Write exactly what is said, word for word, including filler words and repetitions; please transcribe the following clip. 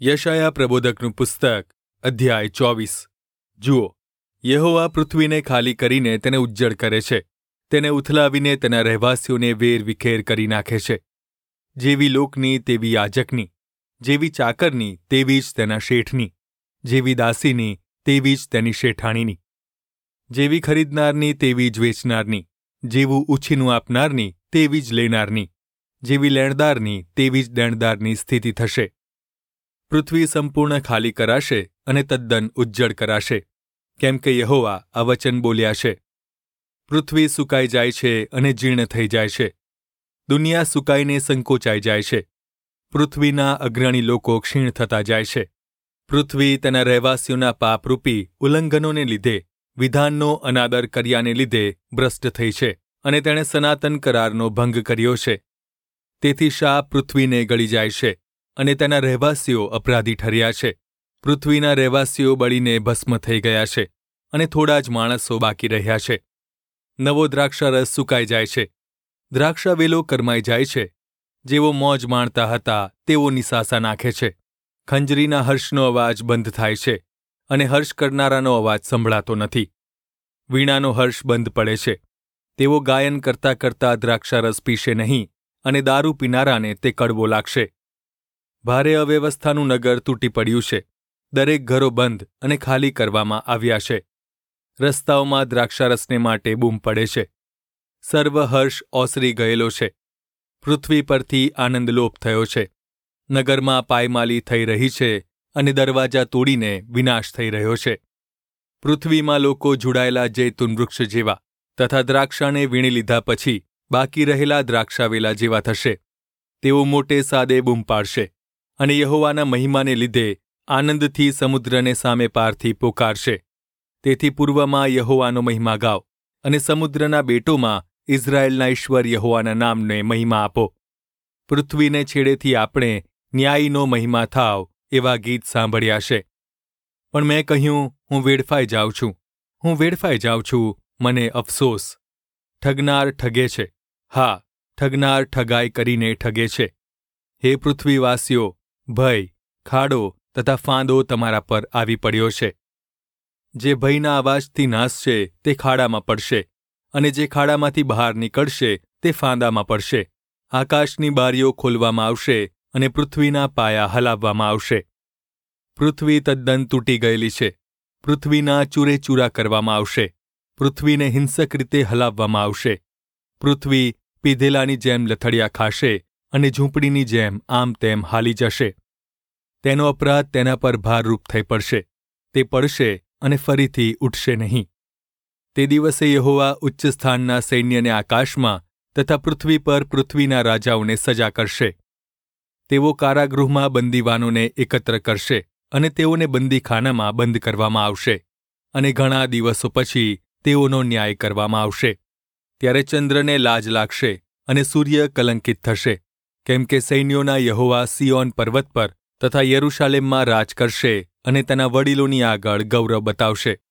યશાયા પ્રબોધકનું પુસ્તક અધ્યાય ચોવીસ. જુઓ, યહોવા પૃથ્વીને ખાલી કરીને તેને ઉજ્જડ કરે છે, તેને ઉથલાવીને તેના રહેવાસીઓને વેર વિખેર કરી નાખે છે. જેવી લોકની તેવી યાજકની, જેવી ચાકરની તેવી જ તેના શેઠની, જેવી દાસીની તેવી જ તેની શેઠાણીની, જેવી ખરીદનારની તેવી જ વેચનારની, જેવું ઉછીનું આપનારની તેવી જ લેનારની, જેવી લેણદારની તેવી જ દેણદારની સ્થિતિ થશે. પૃથ્વી સંપૂર્ણ ખાલી કરાશે અને તદ્દન ઉજ્જડ કરાશે, કેમ કે યહોવા આ વચન બોલ્યા છે. પૃથ્વી સુકાઈ જાય છે અને જીર્ણ થઈ જાય છે, દુનિયા સુકાઈને સંકોચાઈ જાય છે, પૃથ્વીના અગ્રણી લોકો ક્ષીણ થતા જાય છે. પૃથ્વી તેના રહેવાસીઓના પાપરૂપી ઉલ્લંઘનોને લીધે, વિધાનનો અનાદર કર્યાને લીધે ભ્રષ્ટ થઈ છે અને તેણે સનાતન કરારનો ભંગ કર્યો છે. તેથી શાપ પૃથ્વીને ગળી જાય છે અને તેના રહેવાસીઓ અપરાધી ઠર્યા છે. પૃથ્વીના રહેવાસીઓ બળીને ભસ્મ થઈ ગયા છે અને થોડા જ માણસો બાકી રહ્યા છે. નવો દ્રાક્ષારસ સુકાઈ જાય છે, દ્રાક્ષાવેલો કરમાઈ જાય છે, જેઓ મોજ માણતા હતા તેઓ નિસાસા નાખે છે. ખંજરીના હર્ષનો અવાજ બંધ થાય છે અને હર્ષ કરનારાનો અવાજ સંભળાતો નથી. વીણાનો હર્ષ બંધ પડે છે. તેઓ ગાયન કરતા કરતા દ્રાક્ષારસ પીશે નહીં અને દારૂ પીનારાને તે કડવો લાગશે. ભારે અવ્યવસ્થાનું નગર તૂટી પડ્યું છે, દરેક ઘરો બંધ અને ખાલી કરવામાં આવ્યા છે. રસ્તાઓમાં દ્રાક્ષારસને માટે બૂમ પડે છે. સર્વ હર્ષ ઓસરી ગયેલો છે, પૃથ્વી પરથી આનંદ લોપ થયો છે. નગરમાં પાયમાલી થઈ રહી છે અને દરવાજા તોડીને વિનાશ થઈ રહ્યો છે. પૃથ્વીમાં લોકો જોડાયેલા જૈતુન વૃક્ષ જેવા તથા દ્રાક્ષાને વીણી લીધા પછી બાકી રહેલા દ્રાક્ષાવેલા જેવા થશે. તેઓ મોટે સાદે બૂમ પાડશે અને યહોવાના મહિમાને લીધે આનંદથી સમુદ્રને સામે પારથી પોકારશે. તેથી પૂર્વમાં યહોવાનો મહિમા ગાઓ અને સમુદ્રના બેટોમાં ઇઝરાયેલના ઈશ્વર યહોવાના નામને મહિમા આપો. પૃથ્વીને છેડેથી આપણે ન્યાયીનો મહિમા થાવ એવા ગીત સાંભળ્યા છે. પણ મેં કહ્યું, હું વેડફાઈ જાઉં છું, હું વેડફાઈ જાઉં છું, મને અફસોસ. ઠગનાર ઠગે છે, હા, ઠગનાર ઠગાઈ કરીને ઠગે છે. હે પૃથ્વીવાસીઓ, ભય, ખાડો તથા ફાંદો તમારા પર આવી પડ્યો છે. જે ભયના અવાજથી નાસશે તે ખાડામાં પડશે, અને જે ખાડામાંથી બહાર નીકળશે તે ફાંદામાં પડશે. આકાશની બારીઓ ખોલવામાં આવશે અને પૃથ્વીના પાયા હલાવવામાં આવશે. પૃથ્વી તદ્દન તૂટી ગયેલી છે, પૃથ્વીના ચૂરેચૂરા કરવામાં આવશે, પૃથ્વીને હિંસક રીતે હલાવવામાં આવશે. પૃથ્વી પીધેલાની જેમ લથડિયા ખાશે અને ઝૂંપડીની જેમ આમ તેમ હાલી જશે. તેનો અપરાધ તેના પર ભારરૂપ થઈ પડશે, તે પડશે અને ફરીથી ઉઠશે નહીં. તે દિવસે યહોવા ઉચ્ચ સ્થાનના સૈન્યને આકાશમાં તથા પૃથ્વી પર પૃથ્વીના રાજાઓને સજા કરશે. તેઓ કારાગૃહમાં બંદીવાનોને એકત્ર કરશે અને તેઓને બંદીખાનામાં બંધ કરવામાં આવશે, અને ઘણા દિવસો પછી તેઓનો ન્યાય કરવામાં આવશે. ત્યારે ચંદ્રને લાજ લાગશે અને સૂર્ય કલંકિત થશે, કેમ કે સૈન્યોના યહોવા સિયોન પર્વત પર તથા યરૂશાલેમમાં રાજ કરશે અને તેના વડીલોની આગળ ગૌરવ બતાવશે.